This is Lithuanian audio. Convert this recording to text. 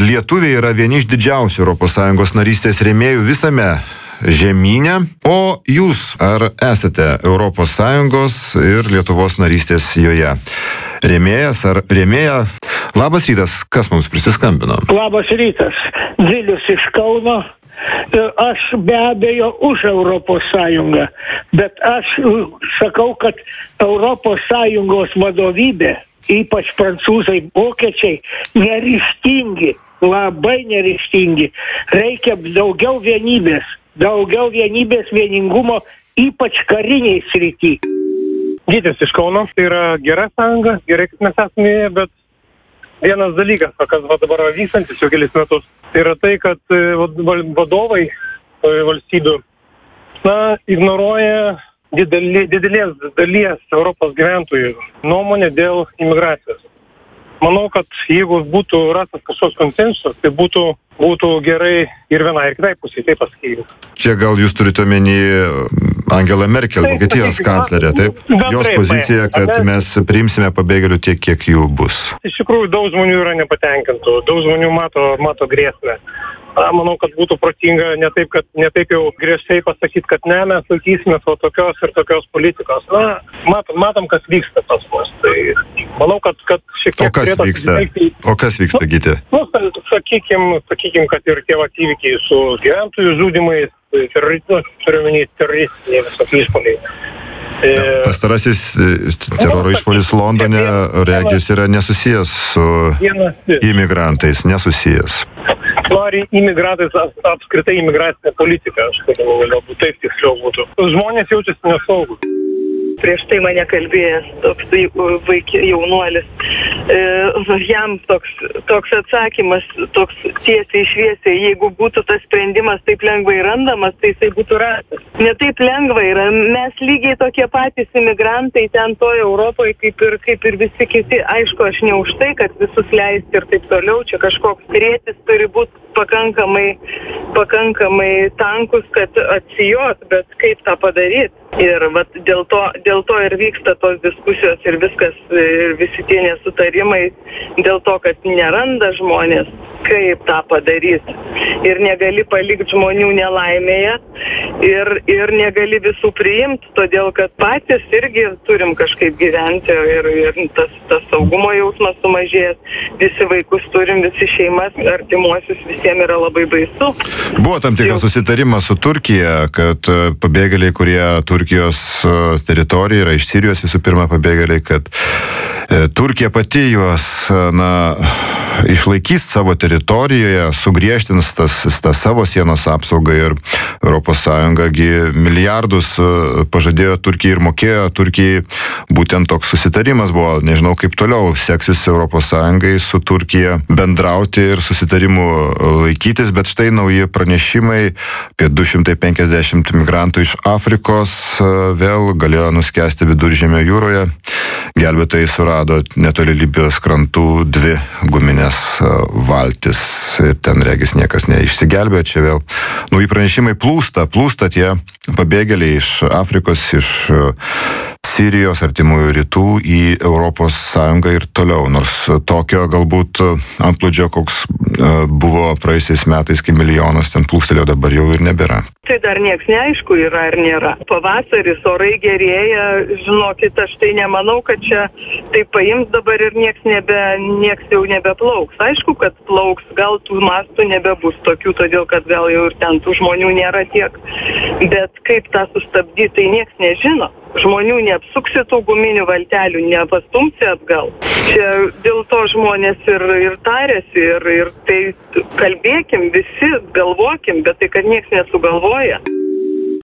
lietuviai yra vieni iš didžiausių ES narystės rėmėjų visame žemyne, o jūs ar esate ES ir Lietuvos narystės joje rėmėjas ar rėmėja? Labas rytas, kas mums prisiskambino? Labas rytas, Vilius iš Kauno. Aš be abejo už Europos Sąjungą, bet aš sakau, kad Europos Sąjungos vadovybė, ypač prancūzai, vokiečiai, neryžtingi, labai neryžtingi. Reikia daugiau vienybės, vieningumo, ypač kariniai srity. Gytis iš Kauno, tai yra gera sąjunga, gerai, kad mes esame, bet vienas dalykas, kas dabar vykstantis jau kelis metus, tai yra tai, kad vadovai valstybių ignoruoja didelės dalies Europos gyventojų nuomonę dėl imigracijos. Manau, kad jeigu būtų rastas kažkoks konsensusas, tai būtų gerai ir vienai, ir kitai pusiai, taip pasakyti. Čia gal jūs turite omeny Angela Merkel, Vokietijos kanclerė, taip? Jos pozicija, kad mes priimsime pabėgėlių tiek, kiek jų bus. Iš tikrųjų, daug žmonių yra nepatenkintų, daug žmonių mato grėsmę. Manau, kad būtų protinga ne taip jau griežtai pasakyti, kad ne, mes laikysime tokios ir tokios politikos. Matom, kas vyksta pas mus. Tai manau, kad šiek tiek... O kas vyksta, Gyti? Sakykim, kad ir tie įvykiai su gyventojų žudimais, teroristiniai visokie išpoliai. Pastarasis teroro išpolis Londone, regis, yra nesusijęs su imigrantais, nesusijęs. Nori imigrantais, apskritai imigracinė politika, aš manau, galbūt taip tiksliau būtų. Žmonės jaučiasi nesaugus. Prieš tai mane kalbėjęs toks jaunuolis. Jam toks atsakymas, toks tiesiai šviesiai, jeigu būtų tas sprendimas taip lengvai randamas, tai jisai būtų rastas. Ne taip lengvai yra. Mes lygiai tokie patys imigrantai ten toje Europoje, kaip ir visi kiti. Aišku, aš ne už tai, kad visus leisti ir taip toliau. Čia kažkoks rėtis turi būti pakankamai tankus, kad atsijot, bet kaip tą padaryti? Ir dėl to ir vyksta tos diskusijos ir viskas, ir visi tie nesutarimai, dėl to, kad neranda žmonės, kaip tą padaryti. Ir negali palikti žmonių nelaimėje, ir negali visų priimti, todėl kad patys irgi turim kažkaip gyventi ir tas saugumo jausmas sumažėjęs. Visi vaikus turim, visi šeimas, artimuosius, visiems yra labai baisu. Buvo tam tikras susitarimas su Turkija, kad pabėgėliai, kurie Turkijos teritorija yra iš Sirijos visų pirma pabėgėliai, kad Turkija pati juos išlaikys savo teritorijoje, sugriežtins tą savo sienos apsaugą ir ES milijardus pažadėjo Turkijai ir mokėjo Turkijai. Būtent toks susitarimas buvo. Nežinau, kaip toliau seksis ES su Turkija bendrauti ir susitarimų laikytis, bet štai nauji pranešimai apie 250 migrantų iš Afrikos vėl galėjo nuskęsti Viduržemio jūroje. Gelbėtojai surado netoli Libijos krantų 2 guminės valtis ir ten regis niekas neišsigelbėjo. Čia vėl nauji pranešimai plūsta tie pabėgėliai iš Afrikos, iš Sirijos, artimųjų rytų į ES ir toliau. Nors tokio galbūt antplūdžio, koks buvo praėjusiais metais, kai milijonas ten plūstelėjo, dabar jau ir nebėra. Tai dar nieks neaišku yra ar nėra. Pavasaris, orai gerėja, žinokit, aš tai nemanau, kad čia taip paims dabar ir nieks jau nebeplauks. Aišku, kad plauks, gal tų mastų nebebus tokių, todėl kad gal jau ir ten tų žmonių nėra tiek. Bet kaip tą sustabdyti, tai nieks nežino. Žmonių neapsuksi tų guminių valtelių, nepastumsi atgal. Čia dėl to žmonės ir tarėsi, ir tai kalbėkim visi, galvokim, bet tai, kad nieks nesugalvoja.